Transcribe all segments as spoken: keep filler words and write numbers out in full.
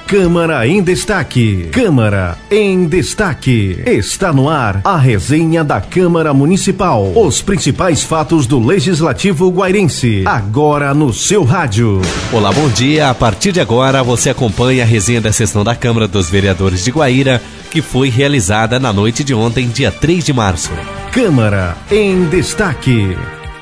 Câmara em Destaque. Câmara em Destaque. Está no ar a resenha da Câmara Municipal. Os principais fatos do Legislativo guairense. Agora no seu rádio. Olá, bom dia. A partir de agora você acompanha a resenha da sessão da Câmara dos Vereadores de Guaíra, que foi realizada na noite de ontem, dia três de março. Câmara em Destaque.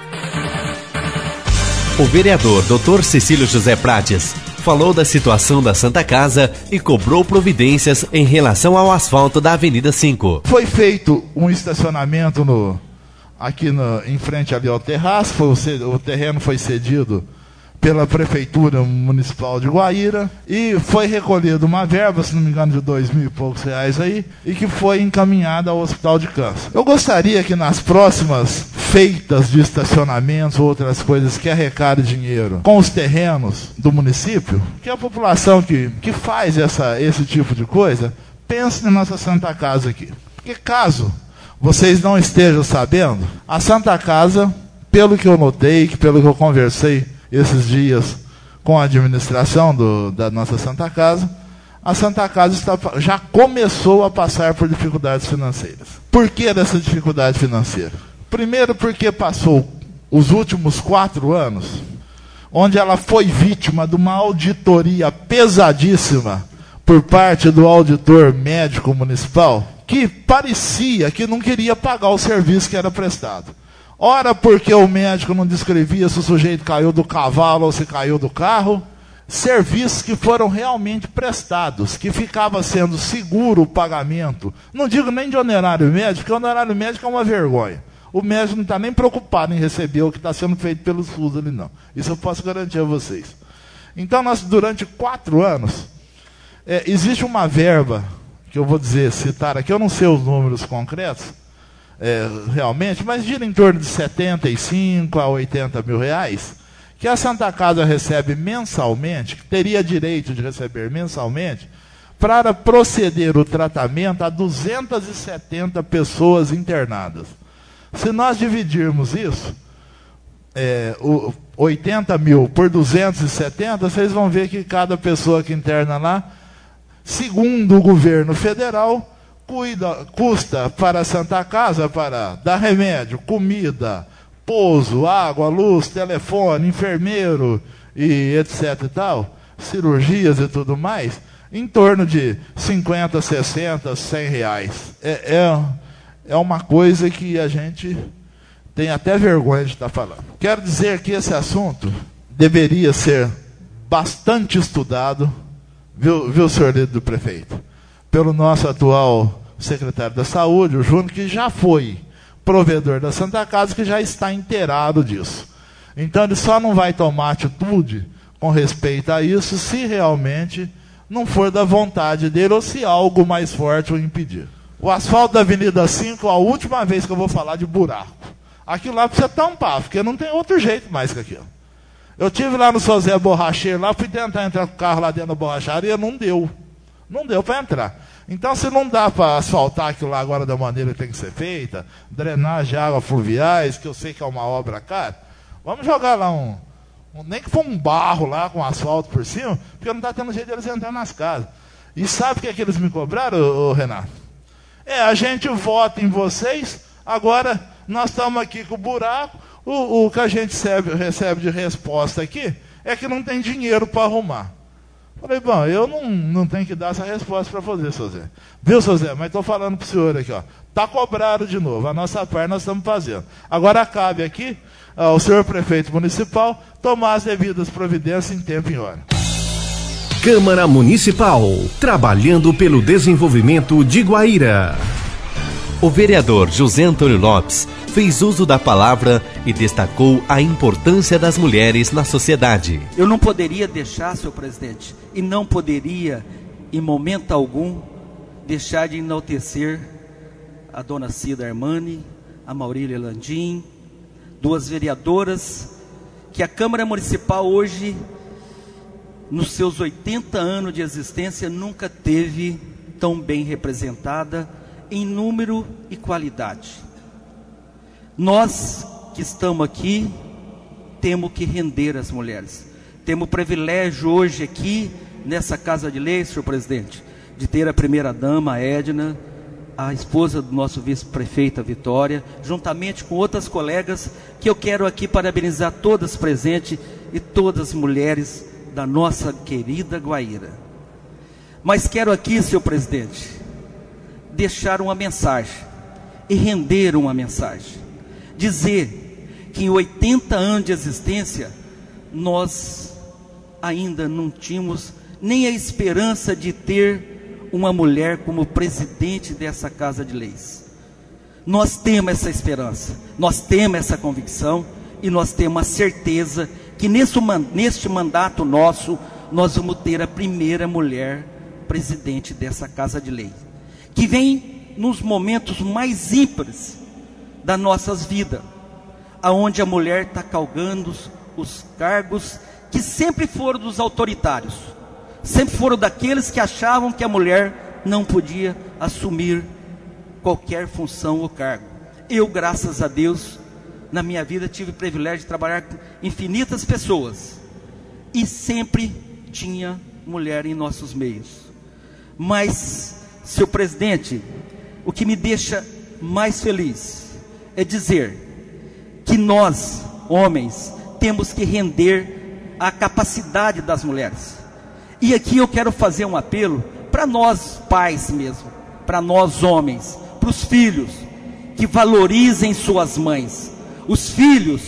O vereador doutor Cecílio José Prates falou da situação da Santa Casa e cobrou providências em relação ao asfalto da Avenida cinco. Foi feito um estacionamento no, aqui no, em frente ali ao terraço, foi o, o terreno foi cedido pela Prefeitura Municipal de Guaíra e foi recolhida uma verba, se não me engano, de dois mil e poucos reais aí, e que foi encaminhada ao Hospital de Câncer. Eu gostaria que nas próximas feitas de estacionamentos ou outras coisas que arrecadem dinheiro com os terrenos do município, que a população que, que faz essa, esse tipo de coisa, pense na nossa Santa Casa aqui. Porque caso vocês não estejam sabendo, a Santa Casa, pelo que eu notei, pelo que eu conversei esses dias com a administração do, da nossa Santa Casa, a Santa Casa está, já começou a passar por dificuldades financeiras. Por que dessa dificuldade financeira? Primeiro porque passou os últimos quatro anos, onde ela foi vítima de uma auditoria pesadíssima por parte do auditor médico municipal, que parecia que não queria pagar o serviço que era prestado. Ora porque o médico não descrevia se o sujeito caiu do cavalo ou se caiu do carro. Serviços que foram realmente prestados, que ficava sendo seguro o pagamento. Não digo nem de honorário médico, porque o honorário médico é uma vergonha. O médico não está nem preocupado em receber o que está sendo feito pelo SUS ali, não. Isso eu posso garantir a vocês. Então, nós, durante quatro anos, é, existe uma verba, que eu vou dizer, citar aqui, eu não sei os números concretos, É, realmente, mas gira em torno de setenta e cinco a oitenta mil reais, que a Santa Casa recebe mensalmente, que teria direito de receber mensalmente, para proceder o tratamento a duzentas e setenta pessoas internadas. Se nós dividirmos isso, é, o, oitenta mil por duzentos e setenta, vocês vão ver que cada pessoa que interna lá, segundo o governo federal, Cuida, custa para a Santa Casa para dar remédio, comida, pouso, água, luz, telefone, enfermeiro e etc e tal, cirurgias e tudo mais, em torno de cinquenta, sessenta, cem reais. É, é, é uma coisa que a gente tem até vergonha de estar falando. Quero dizer que esse assunto deveria ser bastante estudado, viu, viu senhor líder do prefeito? Pelo nosso atual secretário da Saúde, o Júnior, que já foi provedor da Santa Casa, que já está inteirado disso. Então ele só não vai tomar atitude com respeito a isso se realmente não for da vontade dele ou se algo mais forte o impedir. O asfalto da Avenida cinco, a última vez que eu vou falar de buraco. Aquilo lá precisa tampar, porque não tem outro jeito mais que aquilo. Eu tive lá no São Zé Borracheiro, lá, fui tentar entrar com o carro lá dentro da borracharia, não deu. Não deu para entrar. Então, se não dá para asfaltar aquilo lá agora da maneira que tem que ser feita, drenagem de águas fluviais, que eu sei que é uma obra cara, vamos jogar lá um, um nem que for um barro lá com asfalto por cima, porque não está tendo jeito deles entrar nas casas. E sabe o que é que eles me cobraram, ô, ô, Renato? É, a gente vota em vocês, agora nós estamos aqui com o buraco, o, o que a gente recebe, recebe de resposta aqui é que não tem dinheiro para arrumar. Falei, bom, eu não, não tenho que dar essa resposta para fazer, seu Zé. Viu, seu Zé? Mas estou falando para o senhor aqui, ó. Está cobrado de novo. A nossa parte nós estamos fazendo. Agora cabe aqui ao senhor prefeito municipal tomar as devidas providências em tempo e em hora. Câmara Municipal, trabalhando pelo desenvolvimento de Guaíra. O vereador José Antônio Lopes fez uso da palavra e destacou a importância das mulheres na sociedade. Eu não poderia deixar, senhor presidente, e não poderia, em momento algum, deixar de enaltecer a dona Cida Armani, a Maurília Landim, duas vereadoras, que a Câmara Municipal hoje, nos seus oitenta anos de existência, nunca teve tão bem representada em número e qualidade. Nós que estamos aqui temos que render as mulheres. Temos o privilégio hoje aqui nessa Casa de Leis, senhor presidente, de ter a primeira-dama, a Edna, a esposa do nosso vice-prefeito, a Vitória, juntamente com outras colegas, que eu quero aqui parabenizar todas presentes e todas as mulheres da nossa querida Guaíra. Mas quero aqui, senhor presidente, deixar uma mensagem e render uma mensagem. Dizer que em oitenta anos de existência, nós ainda não tínhamos nem a esperança de ter uma mulher como presidente dessa Casa de Leis. Nós temos essa esperança, nós temos essa convicção e nós temos a certeza que nesse, neste mandato nosso, nós vamos ter a primeira mulher presidente dessa Casa de Leis, que vem nos momentos mais ímpares das nossas vidas, aonde a mulher está galgando os cargos que sempre foram dos autoritários, sempre foram daqueles que achavam que a mulher não podia assumir qualquer função ou cargo. Eu, graças a Deus, na minha vida tive o privilégio de trabalhar com infinitas pessoas e sempre tinha mulher em nossos meios. Mas, senhor presidente, o que me deixa mais feliz é dizer que nós, homens, temos que render a capacidade das mulheres. E aqui eu quero fazer um apelo para nós pais mesmo, para nós homens, para os filhos, que valorizem suas mães. Os filhos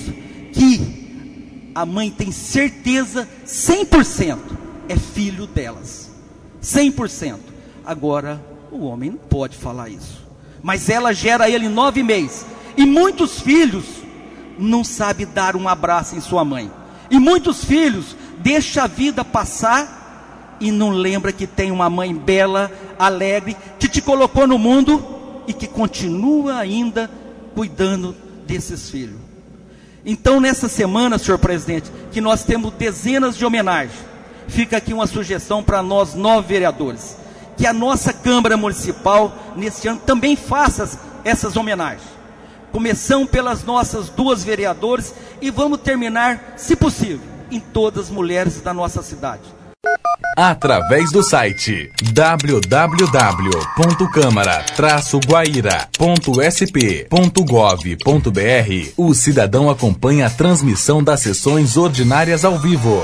que a mãe tem certeza cem por cento é filho delas, cem por cento. Agora, o homem não pode falar isso, mas ela gera ele nove meses, e muitos filhos não sabem dar um abraço em sua mãe, e muitos filhos deixam a vida passar e não lembra que tem uma mãe bela, alegre, que te colocou no mundo e que continua ainda cuidando desses filhos. Então, nessa semana, senhor presidente, que nós temos dezenas de homenagens, fica aqui uma sugestão para nós nove vereadores, que a nossa Câmara Municipal, nesse ano, também faça essas homenagens. Começamos pelas nossas duas vereadoras e vamos terminar, se possível, em todas as mulheres da nossa cidade. Através do site w w w ponto câmara traço guaíra ponto s p ponto gov ponto b r, o cidadão acompanha a transmissão das sessões ordinárias ao vivo.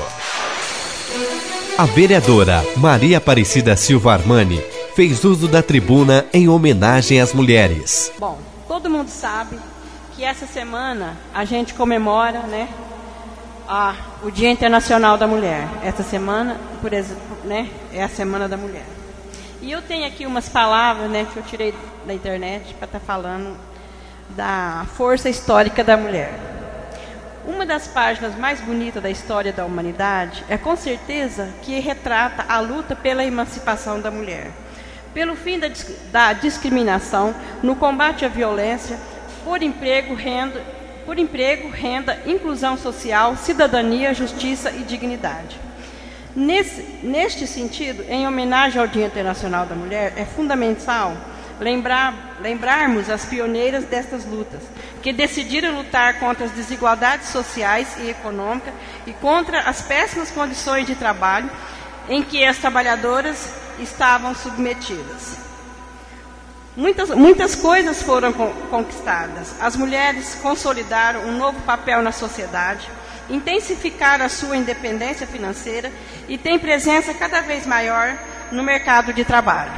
A vereadora Maria Aparecida Silva Armani fez uso da tribuna em homenagem às mulheres. Bom, todo mundo sabe que essa semana a gente comemora, né, a, o Dia Internacional da Mulher. Essa semana, por exemplo, né, é a Semana da Mulher. E eu tenho aqui umas palavras, né, que eu tirei da internet para estar tá falando da força histórica da mulher. Uma das páginas mais bonitas da história da humanidade é, com certeza, que retrata a luta pela emancipação da mulher, pelo fim da, da discriminação, no combate à violência, por emprego, renda, por emprego, renda, inclusão social, cidadania, justiça e dignidade. Nesse, neste sentido, em homenagem ao Dia Internacional da Mulher, é fundamental lembrar, lembrarmos as pioneiras destas lutas, que decidiram lutar contra as desigualdades sociais e econômicas e contra as péssimas condições de trabalho em que as trabalhadoras estavam submetidas. Muitas, muitas coisas foram conquistadas. As mulheres consolidaram um novo papel na sociedade, intensificaram a sua independência financeira e têm presença cada vez maior no mercado de trabalho.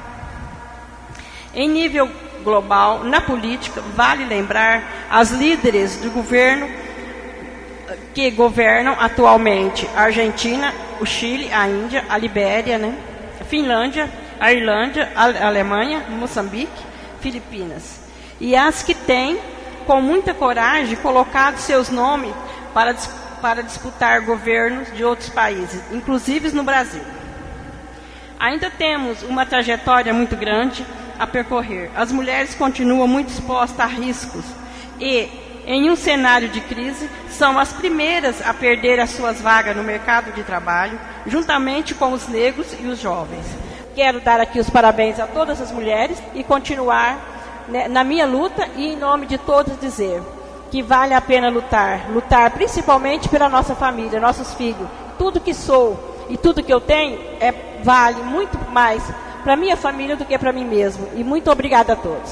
Em nível global, na política, vale lembrar as líderes do governo que governam atualmente a Argentina, o Chile, a Índia, a Libéria, né? a Finlândia, a Irlândia, a Alemanha, Moçambique, Filipinas. E as que têm, com muita coragem, colocado seus nomes para, para disputar governos de outros países, inclusive no Brasil. Ainda temos uma trajetória muito grande a percorrer. As mulheres continuam muito expostas a riscos e, em um cenário de crise, são as primeiras a perder as suas vagas no mercado de trabalho, juntamente com os negros e os jovens. Quero dar aqui os parabéns a todas as mulheres e continuar, né, na minha luta e em nome de todos dizer que vale a pena lutar, lutar principalmente pela nossa família, nossos filhos, tudo que sou e tudo que eu tenho é, vale muito mais para minha família do que para mim mesmo. E muito obrigada a todos.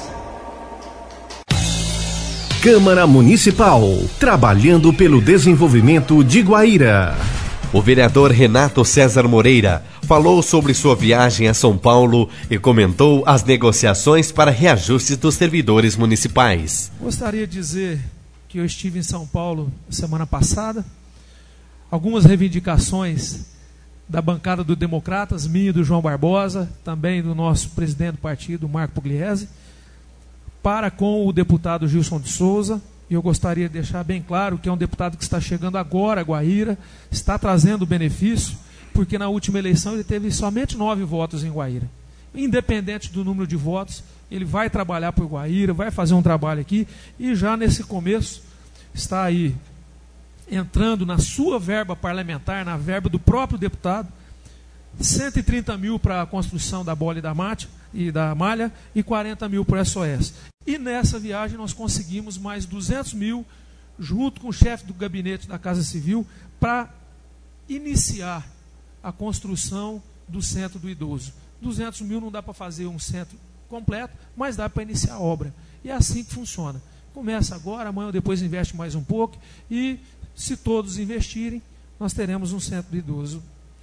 Câmara Municipal, trabalhando pelo desenvolvimento de Guaíra. O vereador Renato César Moreira falou sobre sua viagem a São Paulo e comentou as negociações para reajustes dos servidores municipais. Gostaria de dizer que eu estive em São Paulo semana passada. Algumas reivindicações da bancada do Democratas, minha e do João Barbosa, também do nosso presidente do partido, Marco Pugliese, para com o deputado Gilson de Souza. E eu gostaria de deixar bem claro que é um deputado que está chegando agora a Guaíra, está trazendo benefício, porque na última eleição ele teve somente nove votos em Guaíra. Independente do número de votos, ele vai trabalhar por Guaíra, vai fazer um trabalho aqui, e já nesse começo está aí entrando na sua verba parlamentar, na verba do próprio deputado, cento e trinta mil para a construção da bola e da, mate, e da malha e quarenta mil para o S O S. E nessa viagem nós conseguimos mais duzentos mil, junto com o chefe do gabinete da Casa Civil, para iniciar a construção do centro do idoso. duzentos mil não dá para fazer um centro completo, mas dá para iniciar a obra. E é assim que funciona. Começa agora, amanhã ou depois investe mais um pouco, e se todos investirem, nós teremos um centro do idoso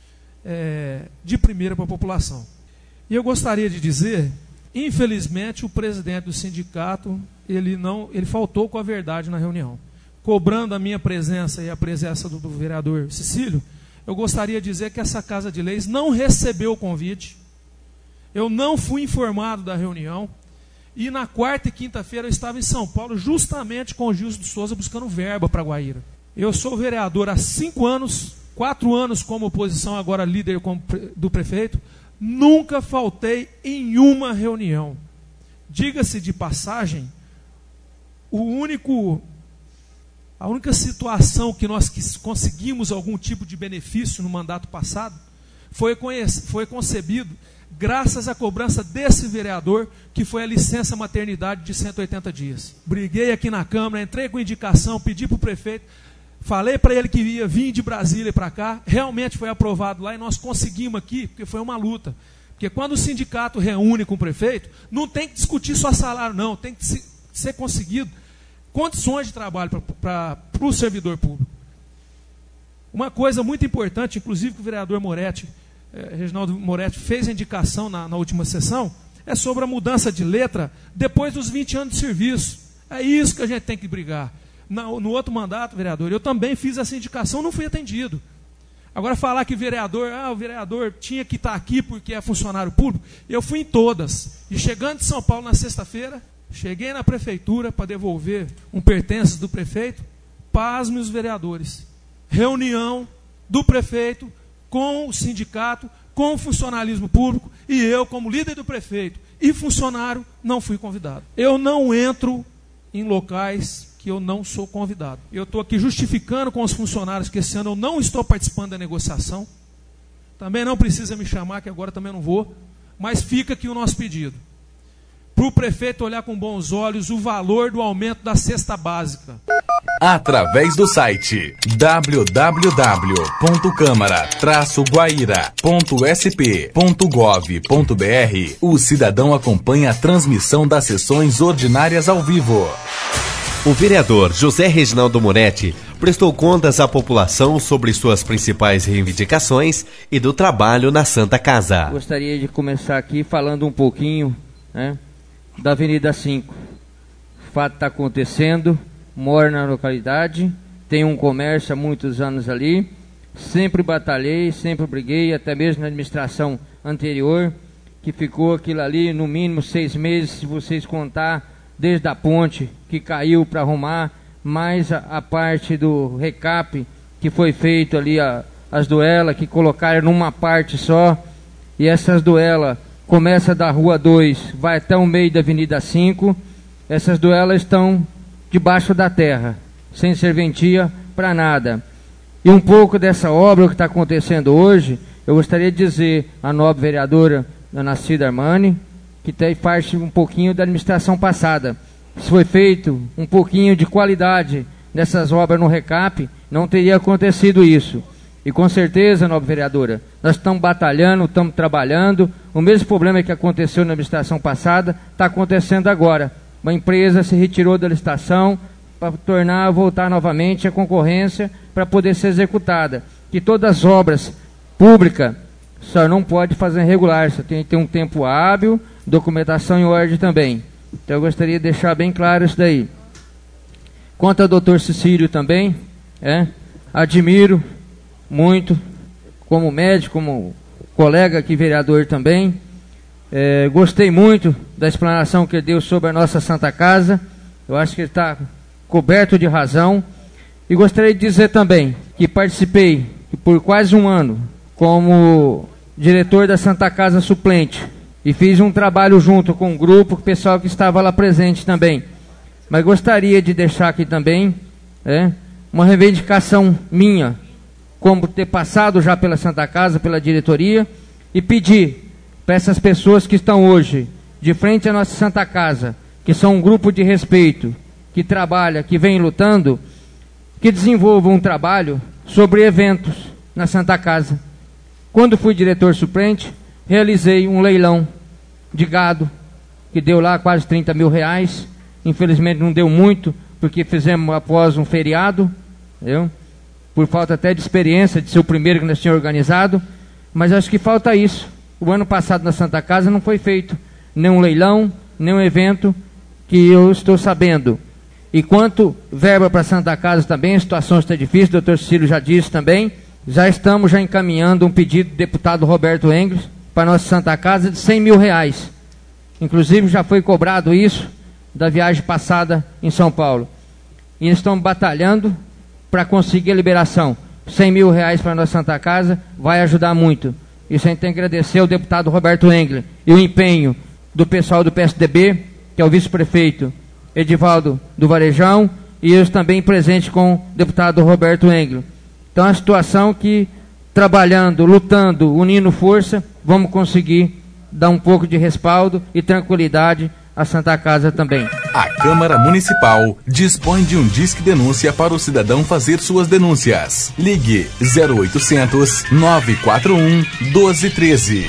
é, de primeira para a população. E eu gostaria de dizer, infelizmente, o presidente do sindicato, ele, não, ele faltou com a verdade na reunião. Cobrando a minha presença e a presença do, do vereador Cecílio, eu gostaria de dizer que essa Casa de Leis não recebeu o convite, eu não fui informado da reunião, e na quarta e quinta-feira eu estava em São Paulo, justamente com o Gilson de Souza, buscando verba para Guaíra. Eu sou vereador há cinco anos, quatro anos como oposição, agora líder como pre, do prefeito, nunca faltei em uma reunião. Diga-se de passagem, o único, a única situação que nós que conseguimos algum tipo de benefício no mandato passado foi, conhece, foi concebido graças à cobrança desse vereador, que foi a licença maternidade de cento e oitenta dias. Briguei aqui na Câmara, entrei com indicação, pedi para o prefeito, falei para ele que ia vir de Brasília para cá, realmente foi aprovado lá e nós conseguimos aqui, porque foi uma luta. Porque quando o sindicato reúne com o prefeito, não tem que discutir só salário, não, tem que ser conseguido condições de trabalho para o servidor público. Uma coisa muito importante, inclusive que o vereador Moretti, eh, Reginaldo Moretti, fez a indicação na, na última sessão, é sobre a mudança de letra depois dos vinte anos de serviço. É isso que a gente tem que brigar. No, no outro mandato, vereador, eu também fiz essa indicação, não fui atendido. Agora falar que vereador, ah, o vereador tinha que estar aqui porque é funcionário público, eu fui em todas. E chegando de São Paulo na sexta-feira, cheguei na prefeitura para devolver um pertences do prefeito, pasme os vereadores. Reunião do prefeito com o sindicato, com o funcionalismo público, e eu, como líder do prefeito e funcionário, não fui convidado. Eu não entro em locais que eu não sou convidado. Eu estou aqui justificando com os funcionários que esse ano eu não estou participando da negociação. Também não precisa me chamar, que agora também não vou. Mas fica aqui o nosso pedido. Para o prefeito olhar com bons olhos o valor do aumento da cesta básica. Através do site w w w ponto câmara traço guaíra ponto s p ponto gov ponto b r, o cidadão acompanha a transmissão das sessões ordinárias ao vivo. O vereador José Reginaldo Moretti prestou contas à população sobre suas principais reivindicações e do trabalho na Santa Casa. Gostaria de começar aqui falando um pouquinho, né, da Avenida cinco. O fato está acontecendo, moro na localidade, tenho um comércio há muitos anos ali, sempre batalhei, sempre briguei, até mesmo na administração anterior, que ficou aquilo ali no mínimo seis meses, se vocês contar, desde a ponte que caiu para arrumar, mais a, a parte do recap que foi feito ali, a, as duelas que colocaram numa parte só, e essas duelas começa da Rua dois, vai até o meio da Avenida cinco, essas duelas estão debaixo da terra, sem serventia para nada. E um pouco dessa obra que está acontecendo hoje, eu gostaria de dizer à nobre vereadora Dona Cida Armani, que tem parte um pouquinho da administração passada. Se foi feito um pouquinho de qualidade nessas obras no recap, não teria acontecido isso. E com certeza, nobre vereadora, nós estamos batalhando, estamos trabalhando. O mesmo problema que aconteceu na administração passada está acontecendo agora. Uma empresa se retirou da licitação para tornar, voltar novamente a concorrência para poder ser executada. Que todas as obras públicas só não pode fazer regular, só tem que ter um tempo hábil, documentação em ordem também. Então eu gostaria de deixar bem claro isso daí. Quanto ao doutor Cecílio também, é, admiro muito, como médico, como colega aqui, vereador também. É, gostei muito da explanação que ele deu sobre a nossa Santa Casa. Eu acho que ele está coberto de razão. E gostaria de dizer também que participei por quase um ano como diretor da Santa Casa suplente. E fiz um trabalho junto com um grupo, com o pessoal que estava lá presente também. Mas gostaria de deixar aqui também é, uma reivindicação minha, como ter passado já pela Santa Casa, pela diretoria, e pedir para essas pessoas que estão hoje de frente à nossa Santa Casa, que são um grupo de respeito, que trabalha, que vem lutando, que desenvolvam um trabalho sobre eventos na Santa Casa. Quando fui diretor suplente, realizei um leilão de gado, que deu lá quase trinta mil reais. Infelizmente não deu muito, porque fizemos após um feriado, entendeu? Por falta até de experiência, de ser o primeiro que nós tínhamos organizado, mas acho que falta isso. O ano passado na Santa Casa não foi feito nenhum leilão, nenhum evento que eu estou sabendo. E quanto verba para a Santa Casa também, a situação está difícil, o doutor Cecílio já disse também, já estamos já encaminhando um pedido do deputado Roberto Engels para a nossa Santa Casa de cem mil reais. Inclusive já foi cobrado isso da viagem passada em São Paulo. E estamos batalhando para conseguir a liberação. cem mil reais para a nossa Santa Casa vai ajudar muito. Isso a gente tem que agradecer ao deputado Roberto Engler e o empenho do pessoal do P S D B, que é o vice-prefeito Edivaldo do Varejão, e eu também presente com o deputado Roberto Engler. Então, é uma situação que, trabalhando, lutando, unindo força, vamos conseguir dar um pouco de respaldo e tranquilidade à Santa Casa também. A Câmara Municipal dispõe de um disque denúncia para o cidadão fazer suas denúncias. Ligue zero oitocentos, nove quatro um, doze treze.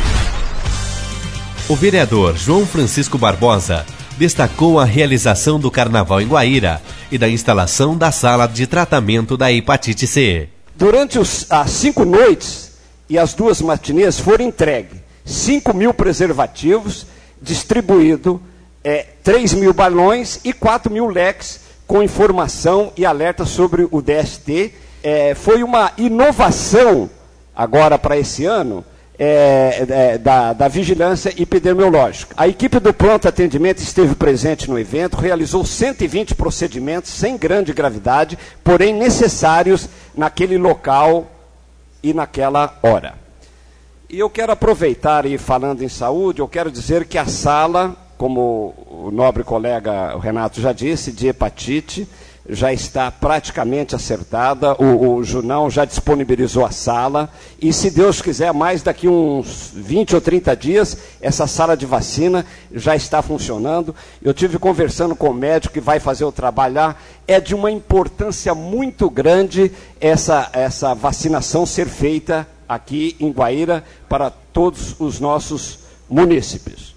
O vereador João Francisco Barbosa destacou a realização do Carnaval em Guaíra e da instalação da sala de tratamento da hepatite C. Durante os, as cinco noites e as duas matinês foram entregues cinco mil preservativos, distribuído é, três mil balões e quatro mil leques com informação e alerta sobre o D S T. É, foi uma inovação agora para esse ano é, é, da, da vigilância epidemiológica. A equipe do pronto atendimento esteve presente no evento, realizou cento e vinte procedimentos sem grande gravidade, porém necessários naquele local e naquela hora. E eu quero aproveitar, e falando em saúde, eu quero dizer que a sala, como o nobre colega Renato já disse, de hepatite, já está praticamente acertada, o, o Junão já disponibilizou a sala, e se Deus quiser, mais daqui uns vinte ou trinta dias, essa sala de vacina já está funcionando. Eu tive conversando com o médico que vai fazer o trabalho lá, é de uma importância muito grande essa, essa vacinação ser feita aqui em Guaíra para todos os nossos munícipes.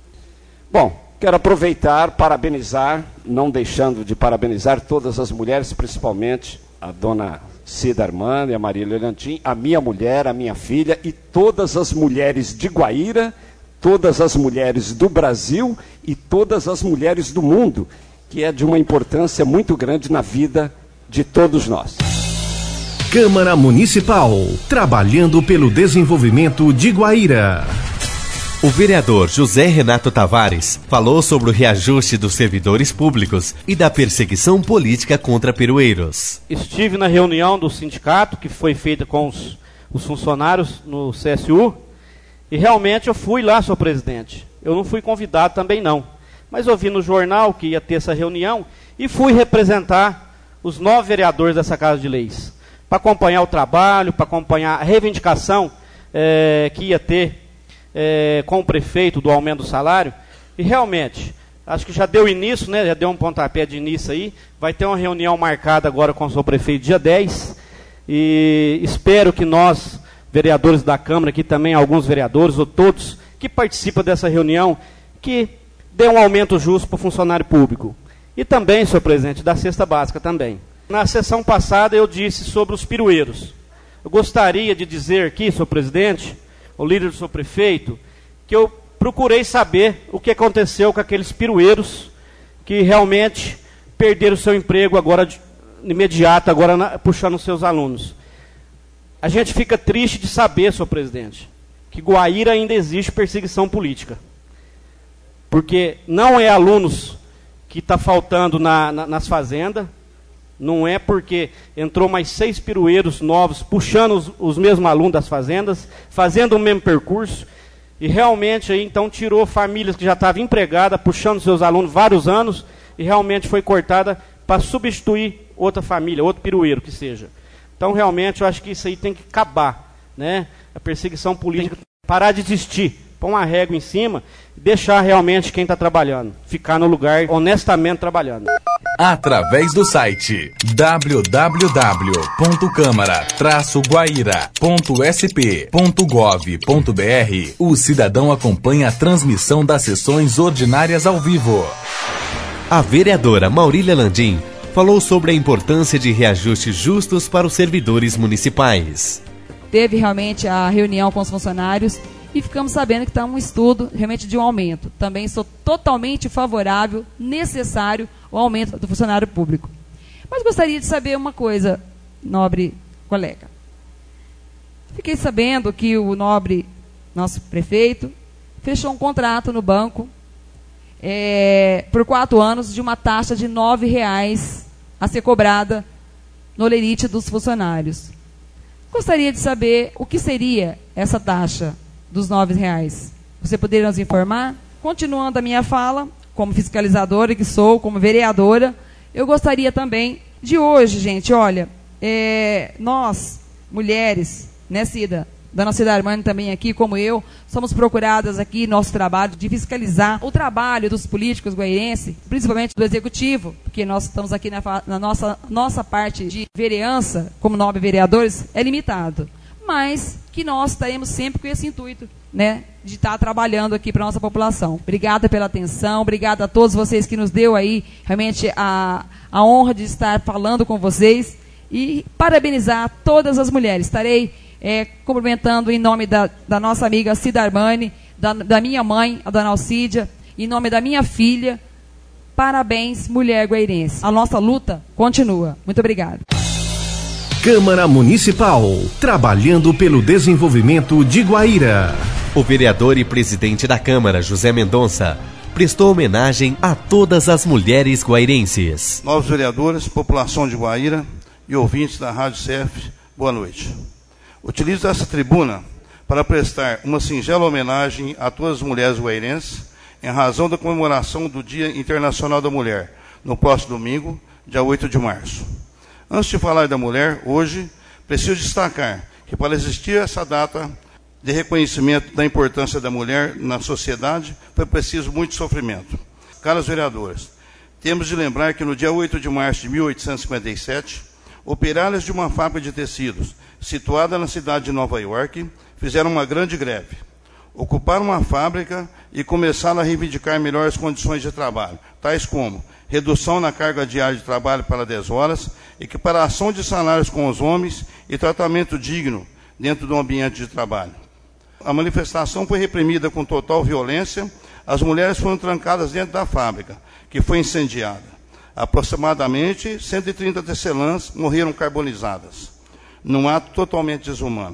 Bom, quero aproveitar, parabenizar, não deixando de parabenizar todas as mulheres, principalmente a dona Cida Armando e a Maria Lelantim, a minha mulher, a minha filha e todas as mulheres de Guaíra, todas as mulheres do Brasil e todas as mulheres do mundo, que é de uma importância muito grande na vida de todos nós. Câmara Municipal, trabalhando pelo desenvolvimento de Guaíra. O vereador José Renato Tavares falou sobre o reajuste dos servidores públicos e da perseguição política contra perueiros. Estive na reunião do sindicato, que foi feita com os, os funcionários no C S U, e realmente eu fui lá, senhor presidente. Eu não fui convidado também não, mas eu vi no jornal que ia ter essa reunião e fui representar os nove vereadores dessa Casa de Leis, para acompanhar o trabalho, para acompanhar a reivindicação é, que ia ter É, com o prefeito do aumento do salário, e realmente, acho que já deu início, né, já deu um pontapé de início aí, vai ter uma reunião marcada agora com o seu prefeito dia dez, e espero que nós, vereadores da Câmara, aqui também alguns vereadores, ou todos que participam dessa reunião, que dê um aumento justo para o funcionário público. E também, senhor presidente, da cesta básica também. Na sessão passada eu disse sobre os pirueiros. Eu gostaria de dizer aqui, senhor presidente, o líder do senhor prefeito, que eu procurei saber o que aconteceu com aqueles pirueiros que realmente perderam o seu emprego agora de imediato, agora na, puxando os seus alunos. A gente fica triste de saber, senhor presidente, que Guaíra ainda existe perseguição política. Porque não é alunos que está faltando na, na, nas fazendas, não é porque entrou mais seis pirueiros novos, puxando os, os mesmos alunos das fazendas, fazendo o mesmo percurso, e realmente aí então tirou famílias que já estavam empregadas, puxando seus alunos vários anos, e realmente foi cortada para substituir outra família, outro pirueiro que seja. Então, realmente, eu acho que isso aí tem que acabar, né? A perseguição política, parar de existir, pôr uma régua em cima, deixar realmente quem está trabalhando, ficar no lugar honestamente trabalhando. Através do site w w w ponto câmara traço guaíra ponto s p ponto gov ponto b r, o cidadão acompanha a transmissão das sessões ordinárias ao vivo. A vereadora Maurília Landim falou sobre a importância de reajustes justos para os servidores municipais. Teve realmente a reunião com os funcionários e ficamos sabendo que está um estudo realmente de um aumento. Também sou totalmente favorável, necessário, o aumento do funcionário público. Mas gostaria de saber uma coisa, nobre colega. Fiquei sabendo que o nobre, nosso prefeito, fechou um contrato no banco É, por quatro anos, de uma taxa de nove reais a ser cobrada no lerite dos funcionários. Gostaria de saber o que seria essa taxa dos nove reais. Você poderia nos informar? Continuando a minha fala, como fiscalizadora que sou, como vereadora, eu gostaria também de hoje, gente, olha, é, nós, mulheres, né, Cida? Dona Cida Armani também aqui, como eu, somos procuradas aqui, nosso trabalho de fiscalizar o trabalho dos políticos guairenses, principalmente do executivo, porque nós estamos aqui na, na nossa, nossa parte de vereança, como nobres vereadores, é limitado. Mas que nós estaremos sempre com esse intuito, né, de estar trabalhando aqui para a nossa população. Obrigada pela atenção, obrigada a todos vocês que nos deu aí, realmente, a, a honra de estar falando com vocês e parabenizar todas as mulheres. Estarei É, cumprimentando em nome da, da nossa amiga Cida Armani, da, da minha mãe, a dona Alcídia, em nome da minha filha. Parabéns, mulher guairense. A nossa luta continua. Muito obrigada. Câmara Municipal, trabalhando pelo desenvolvimento de Guaíra. O vereador e presidente da Câmara, José Mendonça, prestou homenagem a todas as mulheres guairenses. Novos vereadores, população de Guaíra e ouvintes da Rádio C F, boa noite. Utilizo essa tribuna para prestar uma singela homenagem a todas as mulheres guairenses em razão da comemoração do Dia Internacional da Mulher, no próximo domingo, dia oito de março. Antes de falar da mulher, hoje, preciso destacar que para existir essa data de reconhecimento da importância da mulher na sociedade, foi preciso muito sofrimento. Caras vereadoras, temos de lembrar que no dia oito de março de mil oitocentos e cinquenta e sete, operárias de uma fábrica de tecidos, situada na cidade de Nova York, fizeram uma grande greve. Ocuparam uma fábrica e começaram a reivindicar melhores condições de trabalho, tais como redução na carga diária de trabalho para dez horas, equiparação de salários com os homens e tratamento digno dentro do ambiente de trabalho. A manifestação foi reprimida com total violência. As mulheres foram trancadas dentro da fábrica, que foi incendiada. Aproximadamente cento e trinta tecelãs morreram carbonizadas, num ato totalmente desumano.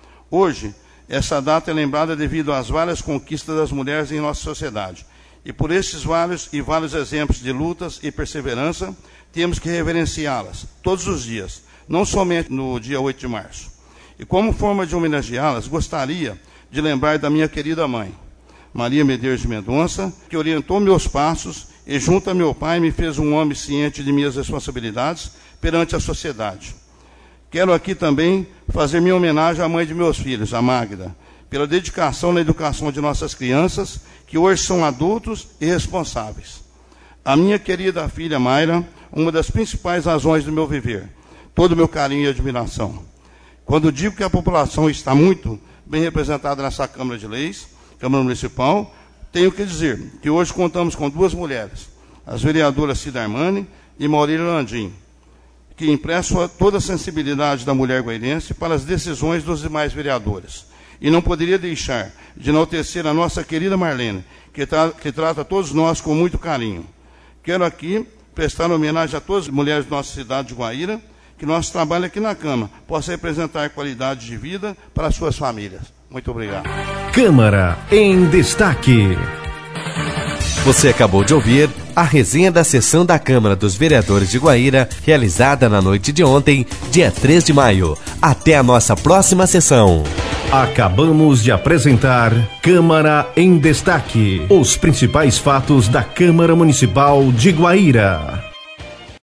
Hoje, essa data é lembrada devido às várias conquistas das mulheres em nossa sociedade. E por esses vários e vários exemplos de lutas e perseverança, temos que reverenciá-las todos os dias, não somente no dia oito de março. E como forma de homenageá-las, gostaria de lembrar da minha querida mãe, Maria Medeiros de Mendonça, que orientou meus passos e, junto a meu pai, me fez um homem ciente de minhas responsabilidades perante a sociedade. Quero aqui também fazer minha homenagem à mãe de meus filhos, a Magda, pela dedicação na educação de nossas crianças, que hoje são adultos e responsáveis. A minha querida filha Mayra, uma das principais razões do meu viver. todo o meu carinho e admiração. Quando digo que a população está muito bem representada nessa Câmara de Leis, Câmara Municipal, tenho que dizer que hoje contamos com duas mulheres, as vereadoras Cida Armani e Maurília Landim, que emprestam toda a sensibilidade da mulher guairense para as decisões dos demais vereadores. E não poderia deixar de enaltecer a nossa querida Marlene, que, tra que trata todos nós com muito carinho. Quero aqui prestar homenagem a todas as mulheres da nossa cidade de Guaíra, que nosso trabalho aqui na Câmara possa representar qualidade de vida para as suas famílias. Muito obrigado. Câmara em Destaque. Você acabou de ouvir a resenha da sessão da Câmara dos Vereadores de Guaíra, realizada na noite de ontem, dia três de maio. Até a nossa próxima sessão. Acabamos de apresentar Câmara em Destaque. Os principais fatos da Câmara Municipal de Guaíra.